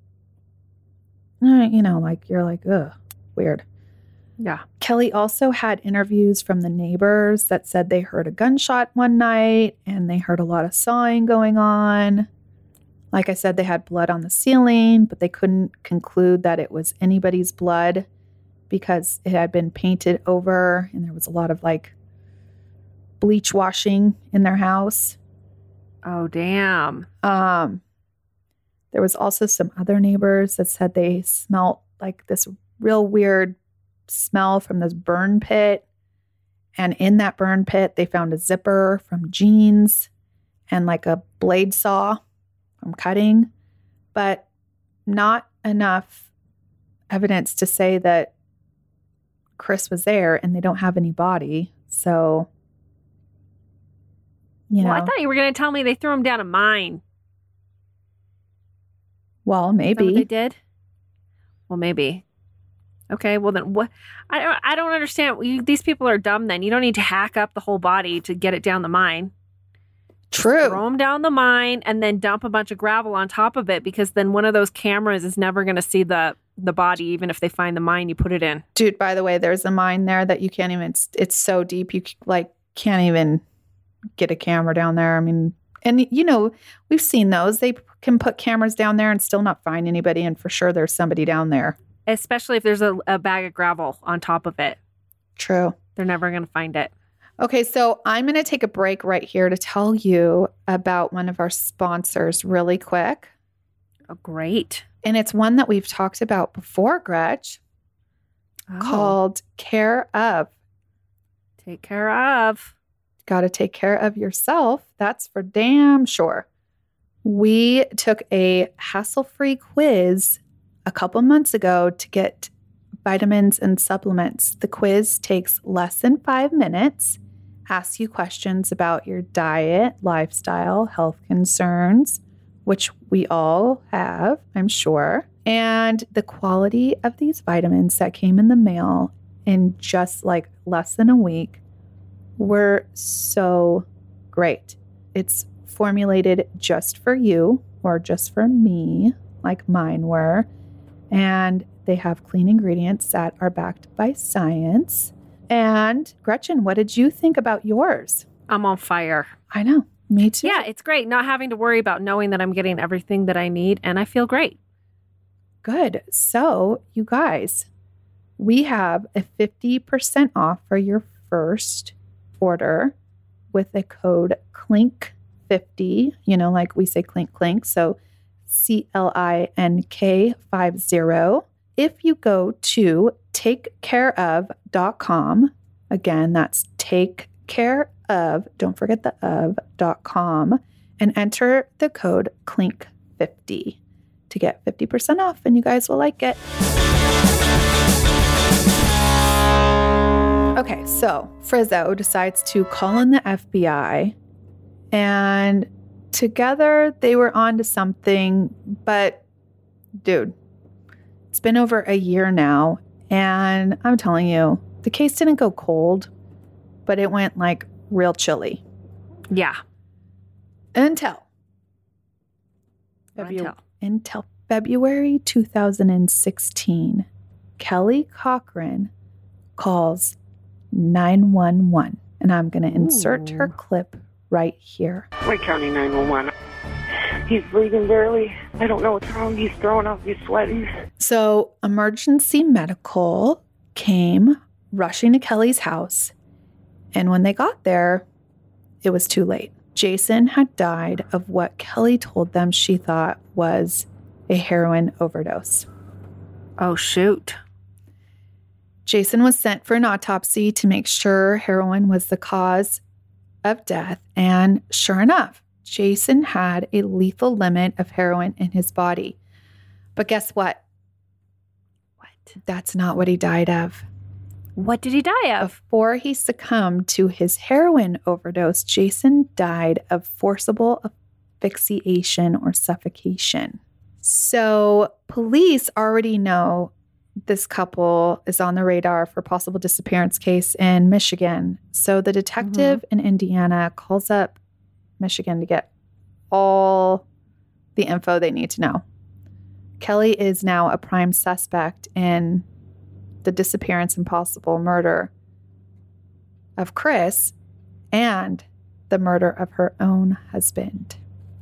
you're like, ugh, weird. Yeah. Kelly also had interviews from the neighbors that said they heard a gunshot one night and they heard a lot of sawing going on. Like I said, they had blood on the ceiling, but they couldn't conclude that it was anybody's blood because it had been painted over and there was a lot of bleach washing in their house. Oh, damn. There was also some other neighbors that said they smelled this real weird smell from this burn pit. And in that burn pit, they found a zipper from jeans and a blade saw from cutting, but not enough evidence to say that Chris was there, and they don't have any body. So, I thought you were going to tell me they threw him down a mine. Well, maybe. Is that what they did? Well, maybe. Okay, well then what? I don't understand. These people are dumb then. You don't need to hack up the whole body to get it down the mine. True. Just throw them down the mine and then dump a bunch of gravel on top of it, because then one of those cameras is never going to see the body, even if they find the mine you put it in. Dude, by the way, there's a mine there that you can't even, it's so deep you can't even get a camera down there. I mean, and we've seen those. They can put cameras down there and still not find anybody, and for sure there's somebody down there. Especially if there's a bag of gravel on top of it. True. They're never going to find it. Okay, so I'm going to take a break right here to tell you about one of our sponsors really quick. Oh, great. And it's one that we've talked about before, Gretch, called Care Of. Take care of. Got to take care of yourself. That's for damn sure. We took a hassle-free quiz a couple months ago to get vitamins and supplements. The quiz takes less than 5 minutes, asks you questions about your diet, lifestyle, health concerns, which we all have, I'm sure. And the quality of these vitamins that came in the mail in just less than a week were so great. It's formulated just for you or just for me, like mine were. And they have clean ingredients that are backed by science. And Gretchen, what did you think about yours? I'm on fire. I know. Me too. Yeah, it's great not having to worry about knowing that I'm getting everything that I need, and I feel great. Good. So, you guys, we have a 50% off for your first order with the code CLINK50, like we say clink clink. So CLINK50. If you go to takecareof.com, again, that's takecareof, don't forget the of.com, and enter the code CLINK50. to get 50% off, and you guys will like it. Okay, so Frizzo decides to call in the FBI, and together they were on to something, but dude, it's been over a year now, and I'm telling you, the case didn't go cold, but it went like real chilly. Yeah. Until February 2016, Kelly Cochran calls 911, and I'm going to insert her clip right here. White County 911. He's breathing barely. I don't know what's wrong. He's throwing up. He's sweating. So emergency medical came rushing to Kelly's house, and when they got there, it was too late. Jason had died of what Kelly told them she thought was a heroin overdose. Oh, shoot. Jason was sent for an autopsy to make sure heroin was the cause of death. And sure enough, Jason had a lethal limit of heroin in his body. But guess what? That's not what he died of. What did he die of? Before he succumbed to his heroin overdose, Jason died of forcible asphyxiation or suffocation. So police already know this couple is on the radar for possible disappearance case in Michigan. So the detective in Indiana calls up Michigan to get all the info they need to know. Kelly is now a prime suspect in the disappearance and possible murder of Chris and the murder of her own husband.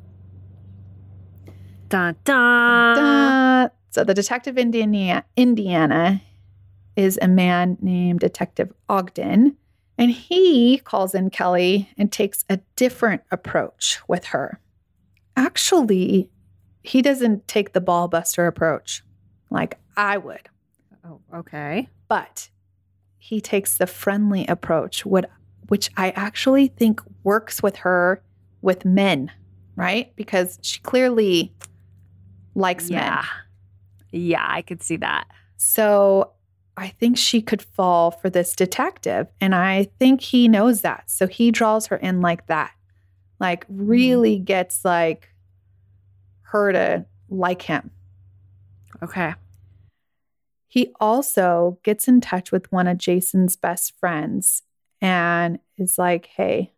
Dun, dun. Dun. So the detective in Indiana is a man named Detective Ogden, and he calls in Kelly and takes a different approach with her. Actually, he doesn't take the ball buster approach like I would. Oh, okay. But he takes the friendly approach, which I actually think works with her with men, right? Because she clearly likes men. Yeah, I could see that. So I think she could fall for this detective. And I think he knows that. So he draws her in like that. Like really gets like her to like him. Okay. He also gets in touch with one of Jason's best friends and is like, hey,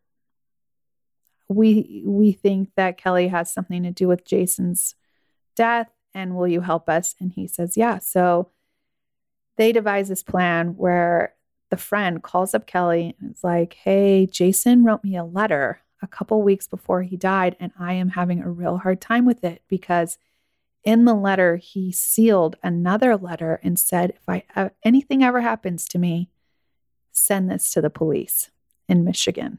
we think that Kelly has something to do with Jason's death, and will you help us? And he says, yeah. So they devise this plan where the friend calls up Kelly and is like, hey, Jason wrote me a letter a couple weeks before he died, and I am having a real hard time with it because in the letter, he sealed another letter and said, if anything ever happens to me, send this to the police in Michigan.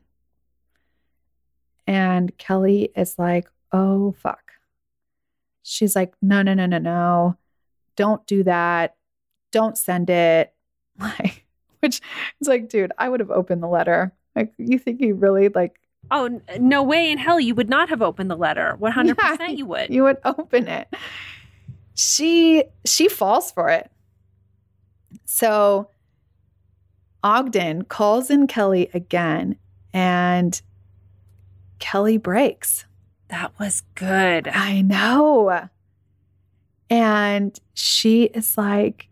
And Kelly is like, oh, fuck. She's like, no. Don't do that. Don't send it. Like, which is like, dude, I would have opened the letter. Like, you think he really like... Oh, no way in hell you would not have opened the letter. 100% you would. You would open it. She falls for it. So Ogden calls in Kelly again, and Kelly breaks. That was good. I know. And she is like,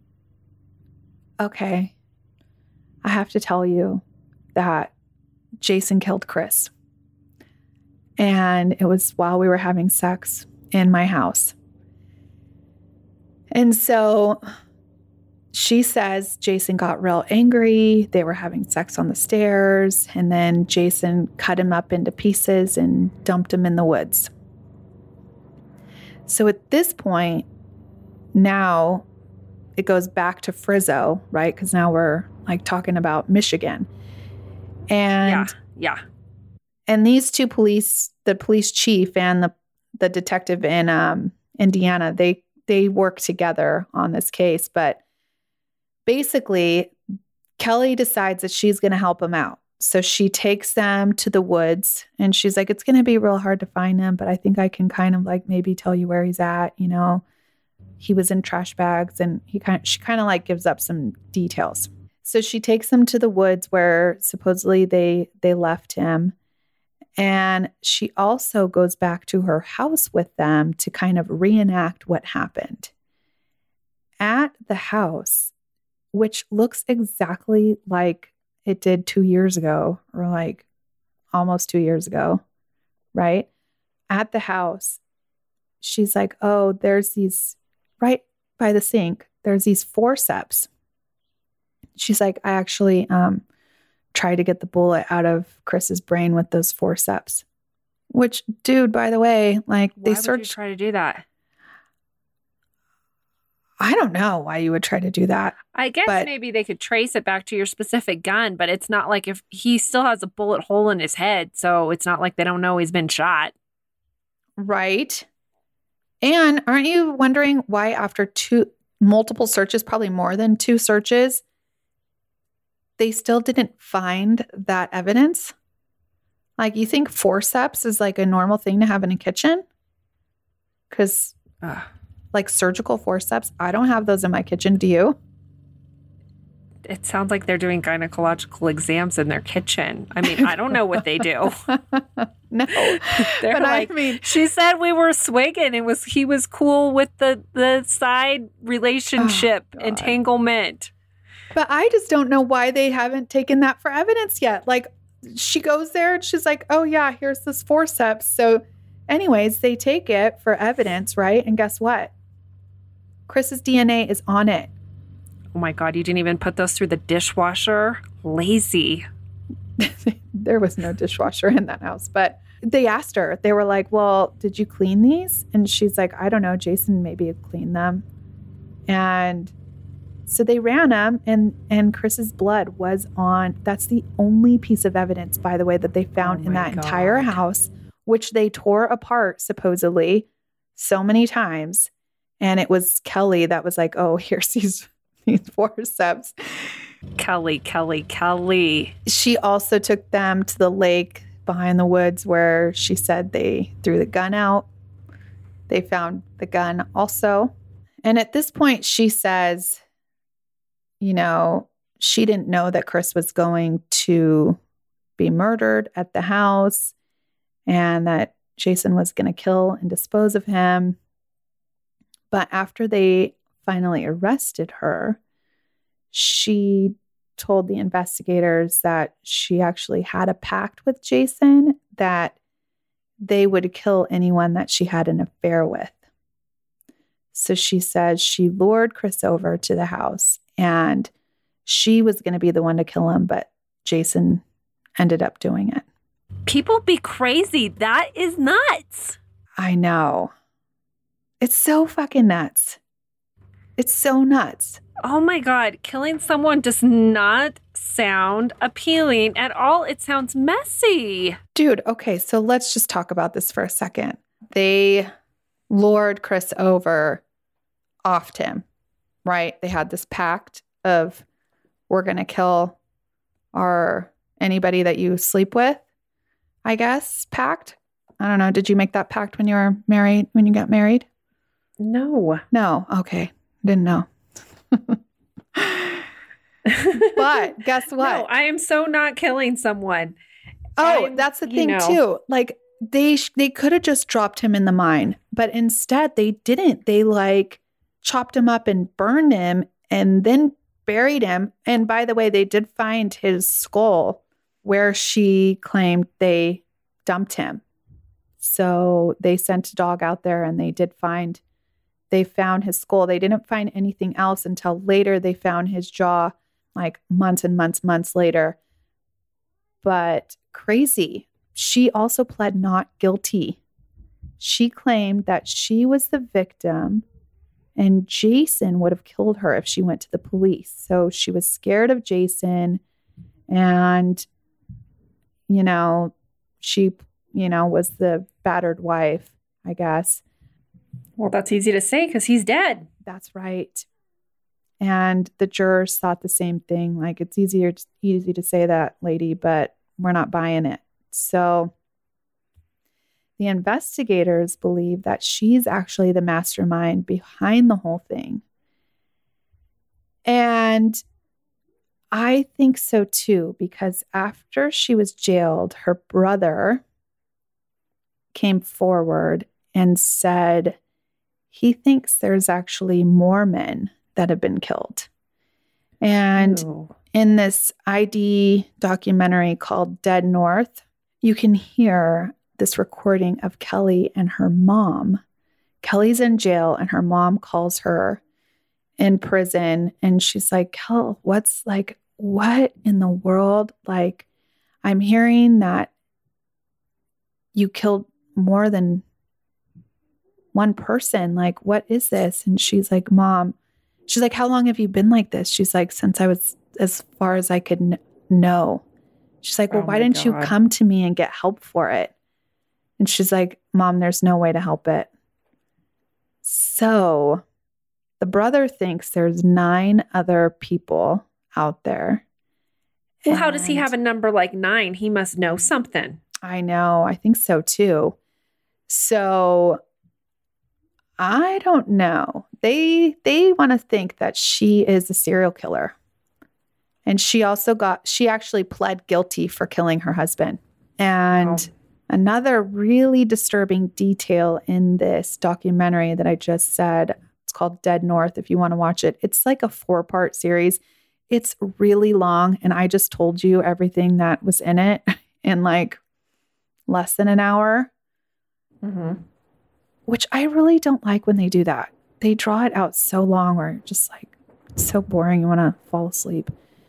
okay, I have to tell you that Jason killed Chris. And it was while we were having sex in my house. And so she says Jason got real angry. They were having sex on the stairs. And then Jason cut him up into pieces and dumped him in the woods. So at this point, now it goes back to Frizzo, right? Because now we're like talking about Michigan. And yeah. And these two police, the police chief and the detective in Indiana, they work together on this case. But basically, Kelly decides that she's going to help him out. So she takes them to the woods and she's like, it's going to be real hard to find him, but I think I can kind of like maybe tell you where he's at. You know, he was in trash bags and she kind of like gives up some details. So she takes them to the woods where supposedly they left him. And she also goes back to her house with them to kind of reenact what happened. At the house, which looks exactly like it did 2 years ago, or like almost 2 years ago, right? At the house, she's like, oh, there's these, right by the sink, there's these forceps. She's like, I actually tried to get the bullet out of Chris's brain with those forceps. Which, dude, by the way, like Why would you try to do that? I don't know why you would try to do that. I guess maybe they could trace it back to your specific gun, but it's not like if he still has a bullet hole in his head, so it's not like they don't know he's been shot. Right. And aren't you wondering why after multiple searches, probably more than 2 searches, they still didn't find that evidence? Like, you think forceps is like a normal thing to have in a kitchen? Because like surgical forceps, I don't have those in my kitchen. Do you? It sounds like they're doing gynecological exams in their kitchen. I mean, I don't know what they do. No. They're like, she said we were swigging and he was cool with the side relationship entanglement. But I just don't know why they haven't taken that for evidence yet. Like, she goes there and she's like, oh yeah, here's this forceps. So anyways, they take it for evidence, right? And guess what? Chris's DNA is on it. Oh my God, you didn't even put those through the dishwasher? Lazy. There was no dishwasher in that house, but they asked her. They were like, well, did you clean these? And she's like, I don't know. Jason maybe had cleaned them. And so they ran them and Chris's blood was on. That's the only piece of evidence, by the way, that they found in that entire house, which they tore apart supposedly so many times. And it was Kelly that was like, oh, here's these forceps. Kelly. She also took them to the lake behind the woods where she said they threw the gun out. They found the gun also. And at this point, she says, you know, she didn't know that Chris was going to be murdered at the house and that Jason was going to kill and dispose of him. But after they finally arrested her, she told the investigators that she actually had a pact with Jason that they would kill anyone that she had an affair with. So she said she lured Chris over to the house and she was going to be the one to kill him, but Jason ended up doing it. People be crazy. That is nuts. I know. It's so fucking nuts. It's so nuts. Oh my God. Killing someone does not sound appealing at all. It sounds messy. Dude, okay, so let's just talk about this for a second. They lured Chris over, offed him, right? They had this pact of, we're going to kill anybody that you sleep with, I guess, pact. I don't know. Did you make that pact when you were married, when you got married? No. Okay. Didn't know. But guess what? No, I am so not killing someone. Oh, that's the thing too. Like they could have just dropped him in the mine, but instead they didn't. They like chopped him up and burned him and then buried him. And by the way, they did find his skull where she claimed they dumped him. So they sent a dog out there and they found his skull. They didn't find anything else until later. They found his jaw like months and months later. But crazy. She also pled not guilty. She claimed that she was the victim and Jason would have killed her if she went to the police. So she was scared of Jason and, she, was the battered wife, I guess. Well, that's easy to say because he's dead. That's right. And the jurors thought the same thing. Like, it's easy to say that, lady, but we're not buying it. So the investigators believe that she's actually the mastermind behind the whole thing. And I think so too, because after she was jailed, her brother came forward and said he thinks there's actually more men that have been killed. And in this ID documentary called Dead North, you can hear this recording of Kelly and her mom. Kelly's in jail and her mom calls her in prison and she's like, Kel, what in the world? Like, I'm hearing that you killed more than one person. Like, what is this? And she's like, Mom, she's like, how long have you been like this? She's like, since I was as far as I could know. She's like, well, why didn't you come to me and get help for it? And she's like, Mom, there's no way to help it. So the brother thinks there's 9 other people out there. Well, how does he have a number like 9? He must know something. I know. I think so too. So I don't know. They want to think that she is a serial killer. And she actually pled guilty for killing her husband. And another really disturbing detail in this documentary that I just said, it's called Dead North, if you want to watch it. It's like a 4-part series. It's really long. And I just told you everything that was in it in like less than an hour. Mm-hmm. Which I really don't like when they do that. They draw it out so long where just like, it's so boring. You want to fall asleep.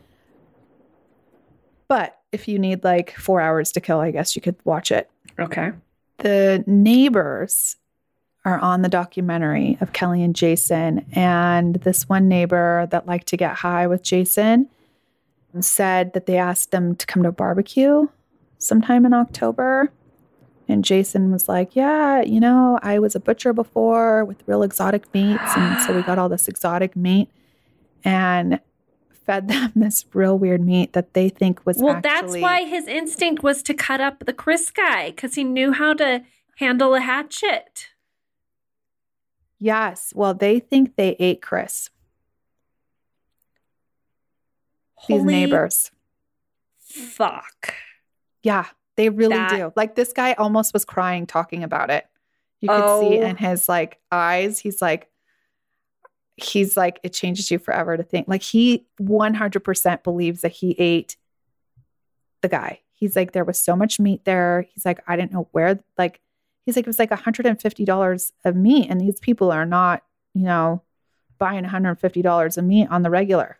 But if you need like 4 hours to kill, I guess you could watch it. Okay. The neighbors are on the documentary of Kelly and Jason. And this one neighbor that liked to get high with Jason said that they asked them to come to a barbecue sometime in October. And Jason was like, yeah, I was a butcher before with real exotic meats. And so we got all this exotic meat and fed them this real weird meat that they think was that's why his instinct was to cut up the Chris guy, because he knew how to handle a hatchet. Yes. Well, they think they ate Chris. These neighbors. Fuck. Yeah. They really do. Like, this guy almost was crying talking about it. You could see in his like eyes. He's like, it changes you forever to think. Like, he 100% believes that he ate the guy. He's like, there was so much meat there. He's like, I didn't know where, like, he's like, it was like $150 of meat. And these people are not, buying $150 of meat on the regular.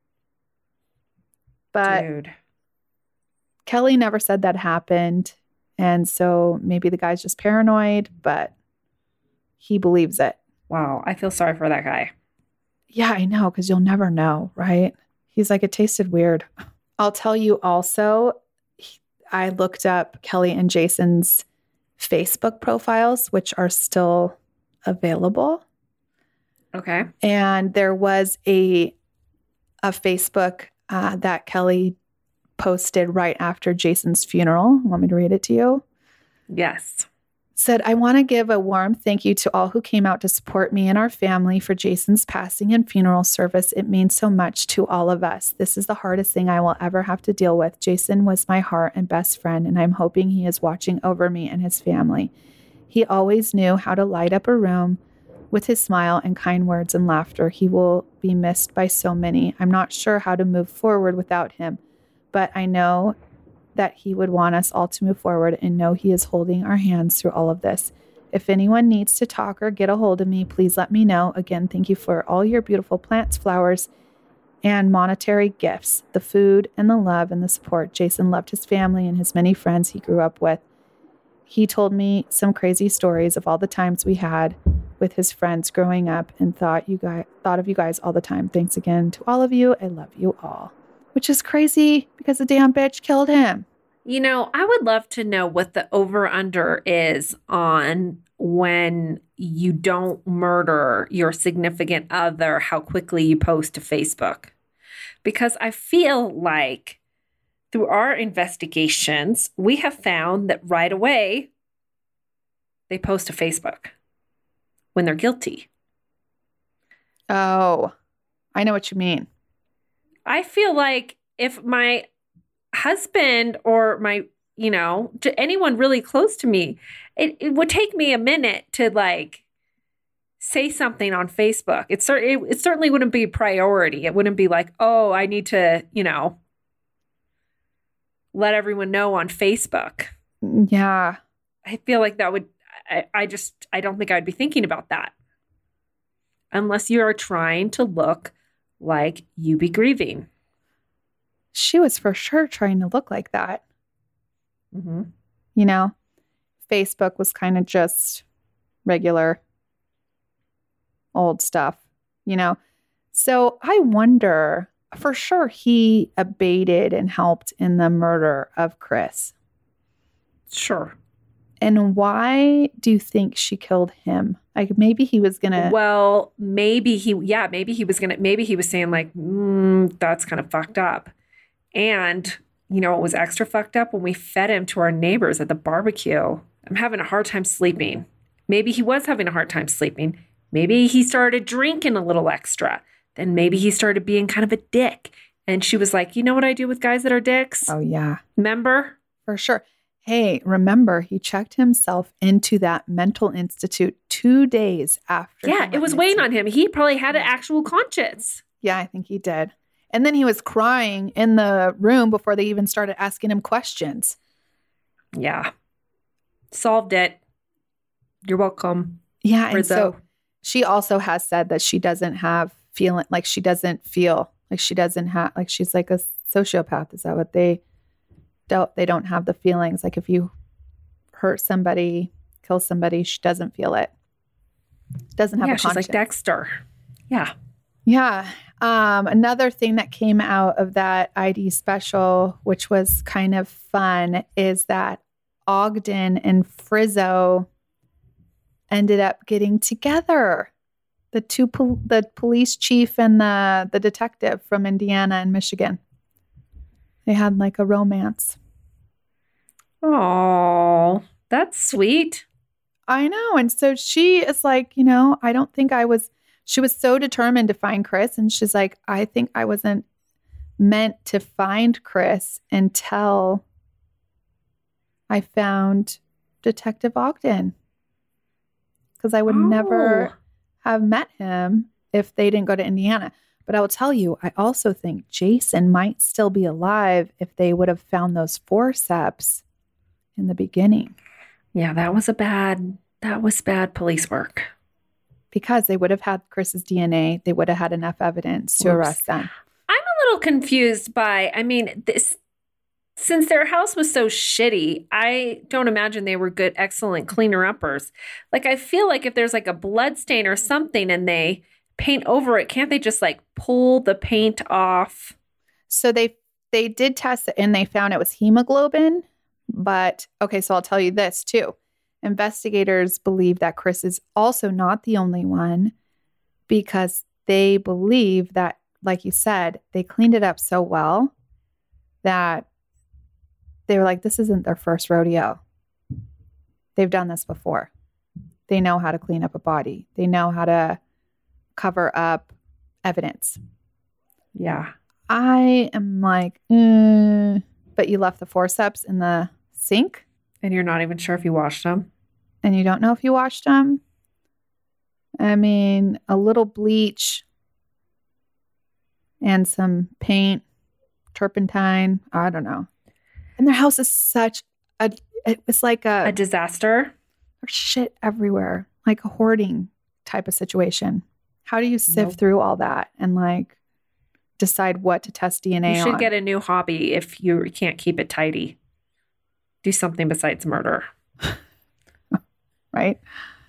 But dude, Kelly never said that happened. And so maybe the guy's just paranoid, but he believes it. Wow. I feel sorry for that guy. Yeah, I know, because you'll never know, right? He's like, it tasted weird. I'll tell you also, I looked up Kelly and Jason's Facebook profiles, which are still available. Okay. And there was a Facebook that Kelly posted right after Jason's funeral. Want me to read it to you? Yes. Said, I want to give a warm thank you to all who came out to support me and our family for Jason's passing and funeral service. It means so much to all of us. This is the hardest thing I will ever have to deal with. Jason was my heart and best friend, and I'm hoping he is watching over me and his family. He always knew how to light up a room with his smile and kind words and laughter. He will be missed by so many. I'm not sure how to move forward without him, but I know that he would want us all to move forward and know he is holding our hands through all of this. If anyone needs to talk or get a hold of me, please let me know. Again, thank you for all your beautiful plants, flowers, and monetary gifts, the food and the love and the support. Jason loved his family and his many friends he grew up with. He told me some crazy stories of all the times we had with his friends growing up and thought of you guys all the time. Thanks again to all of you. I love you all. Which is crazy because the damn bitch killed him. I would love to know what the over-under is on when you don't murder your significant other, how quickly you post to Facebook. Because I feel like through our investigations, we have found that right away they post to Facebook when they're guilty. Oh, I know what you mean. I feel like if my husband or my, to anyone really close to me, it would take me a minute to like say something on Facebook. It certainly wouldn't be a priority. It wouldn't be like, oh, I need to, let everyone know on Facebook. Yeah. I feel like that would, I don't think I'd be thinking about that. Unless you are trying to look like you be grieving. She was for sure trying to look like that. Mm-hmm. Facebook was kind of just regular old stuff, So I wonder, for sure he abated and helped in the murder of Chris. Sure. And why do you think she killed him? Like maybe he was going to... Well, maybe he was saying like, that's kind of fucked up. And, it was extra fucked up when we fed him to our neighbors at the barbecue. I'm having a hard time sleeping. Maybe he was having a hard time sleeping. Maybe he started drinking a little extra. Then maybe he started being kind of a dick. And she was like, you know what I do with guys that are dicks? Oh, yeah. Remember? For sure. Hey, remember, he checked himself into that mental institute 2 days after. Yeah, it was weighing on him. He probably had an actual conscience. Yeah, I think he did. And then he was crying in the room before they even started asking him questions. Yeah. Solved it. You're welcome. Yeah, and Rizzo. so she also has said that she doesn't have feeling, like she doesn't feel, like she doesn't have, like she's like a sociopath. Is that what they don't have the feelings? Like if you hurt somebody, kill somebody, she doesn't feel it. Doesn't have a conscience. She's like Dexter. Yeah. Yeah. Another thing that came out of that ID special, which was kind of fun, is that Ogden and Frizzo ended up getting together. The police chief and the detective from Indiana and Michigan. They had like a romance. Oh, that's sweet. I know. And so she is like, I don't think she was so determined to find Chris. And she's like, I think I wasn't meant to find Chris until I found Detective Ogden. Because I would never have met him if they didn't go to Indiana. But I will tell you, I also think Jason might still be alive if they would have found those forceps in the beginning. Yeah, that was bad police work. Because they would have had Chris's DNA. They would have had enough evidence to arrest them. I'm a little confused by, since their house was so shitty, I don't imagine they were good, excellent cleaner-uppers. Like, I feel like if there's like a blood stain or something and they paint over it, can't they just like pull the paint off? So they did test it and they found it was hemoglobin. But, okay, so I'll tell you this too. Investigators believe that Chris is also not the only one because they believe that, like you said, they cleaned it up so well that they were like, this isn't their first rodeo. They've done this before. They know how to clean up a body. They know how to cover up evidence. Yeah. I am like, but you left the forceps in the sink? And you're not even sure if you washed them? And you don't know if you washed them? I mean, a little bleach and some paint, turpentine, I don't know. And their house is it's like a disaster. There's shit everywhere, like a hoarding type of situation. How do you sift through all that and like decide what to test DNA on? You should get a new hobby if you can't keep it tidy. Do something besides murder. Right?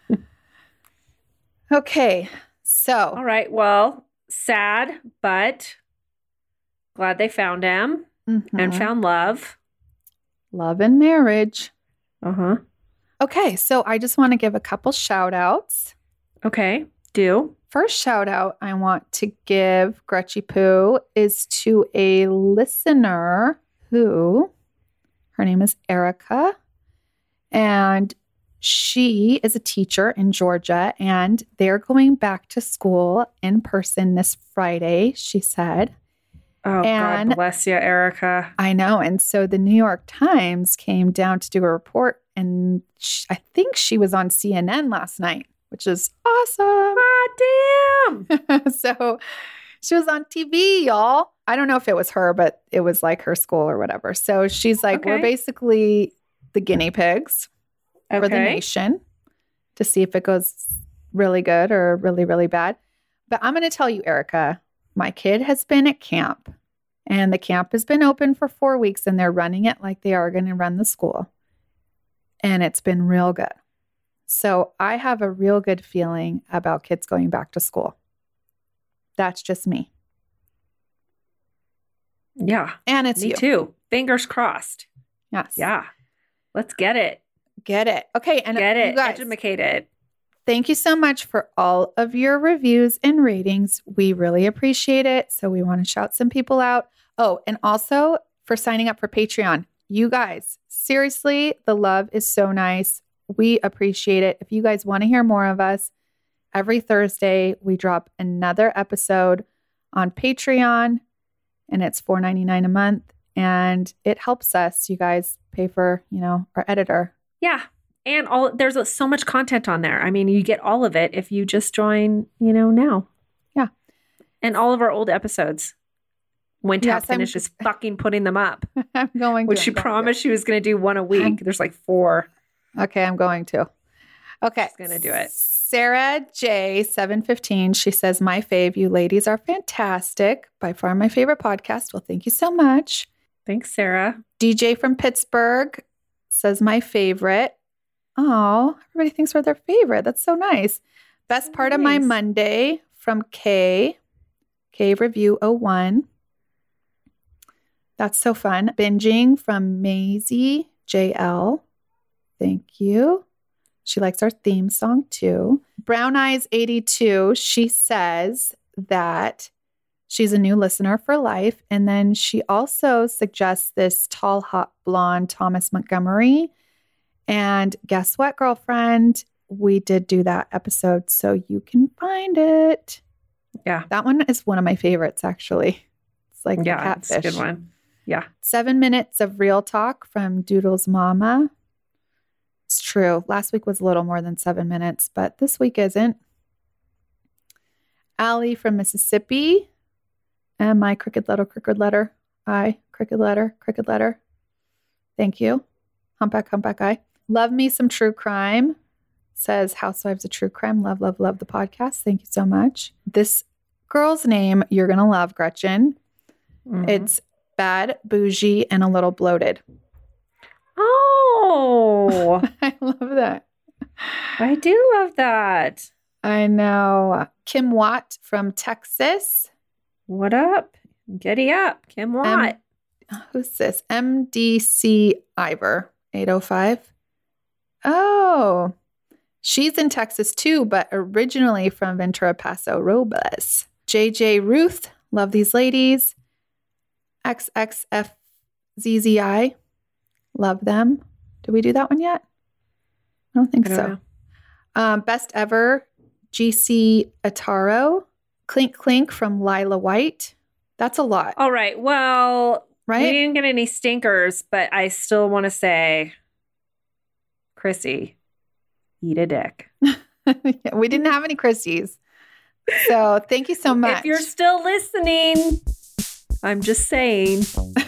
Okay. So. All right. Well, sad, but glad they found him and found love. love and marriage. Uh-huh. Okay, so I just want to give a couple shout outs. Okay. Do. First shout out I want to give, Gretchy Poo, is to a listener who, her name is Erica, and she is a teacher in Georgia, and they're going back to school in person this Friday, she said. Oh, And- God bless you, Erica. I know. And so the New York Times came down to do a report, and I think she was on CNN last night, which is awesome. God damn. So she was on TV, y'all. I don't know if it was her, but it was like her school or whatever. So she's like, Okay. we're basically the guinea pigs for the nation to see if it goes really good or really, really bad. But I'm going to tell you, Erica, my kid has been at camp, and the camp has been open for 4 weeks, and they're running it like they are going to run the school. And it's been real good. So I have a real good feeling about kids going back to school. That's just me. Yeah. And it's Me you. too. Fingers crossed. Yes. Yeah. Let's get it. Get it. Okay. And Get you it. guys, Educated. thank you so much for all of your reviews and ratings. We really appreciate it. So we want to shout some people out. Oh, and also for signing up for Patreon. You guys, seriously, the love is so nice. We appreciate it. If you guys want to hear more of us, every Thursday we drop another episode on Patreon, and it's $4.99 a month. And it helps us, you guys, pay for, our editor. Yeah. And there's so much content on there. I mean, you get all of it if you just join, now. Yeah. And all of our old episodes. When Tab Yes, finishes fucking putting them up, I'm going to. which she promised she was going to do one a week. There's like 4. Okay, I'm going to. Okay. She's gonna do it. Sarah J 715. She says, my fave, you ladies are fantastic. By far my favorite podcast. Well, thank you so much. Thanks, Sarah. DJ from Pittsburgh says, my favorite. Oh, everybody thinks we're their favorite. That's so nice. Best part of my nice. Monday from K Review 01. That's so fun. Binging from Maisie JL. Thank you. She likes our theme song too. Brown Eyes 82. She says that she's a new listener for life. And then she also suggests this tall, hot, blonde Thomas Montgomery. And guess what, girlfriend? We did do that episode, so you can find it. Yeah. That one is one of my favorites, actually. It's like the Yeah, it's catfish. a good one. Yeah. 7 minutes of real talk from Doodle's mama. It's true. Last week was a little more than 7 minutes, but this week isn't. Allie from Mississippi. And my crooked letter. I, crooked letter. Thank you. Humpback I. Love me some true crime. Says Housewives of True Crime. Love the podcast. Thank you so much. This girl's name you're going to love, Gretchen. Mhm. It's Bad, Bougie, and a Little Bloated. Oh, I love that. I do love that. I know. Kim Watt from Texas. What up? Giddy up, Kim Watt. Who's this? MDC Ivor, 805. Oh, she's in Texas too, but originally from Ventura Paso Robles. JJ Ruth, love these ladies. XXFZZI, love them. Did we do that one yet? I don't think I don't so. Best ever, GC Ataro. Clink Clink from Lila White. That's a lot, All right. Well, we right? didn't get any stinkers, but I still want to say, Chrissy, eat a dick. Yeah, we didn't have any Christies. So thank you so much. If you're still listening, I'm just saying.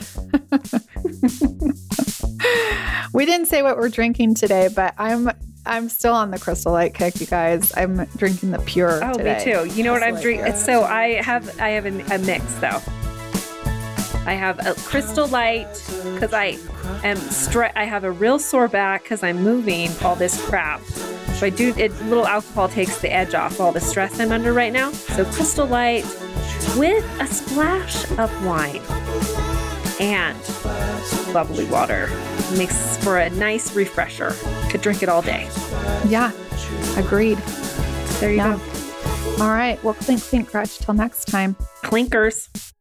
We didn't say what we're drinking today, but I'm still on the Crystal Light kick, you guys. I'm drinking the pure Oh, today. me too. You know what I'm Crystal Light drinking? So I have a mix though. I have a Crystal Light because I have a real sore back because I'm moving all this crap. So little alcohol takes the edge off all the stress I'm under right now. So Crystal Light with a splash of wine and bubbly water. Makes for a nice refresher. Could drink it all day. Yeah, agreed. There you go. All right. Well, clink, clink, Gretch. Till next time. Clinkers.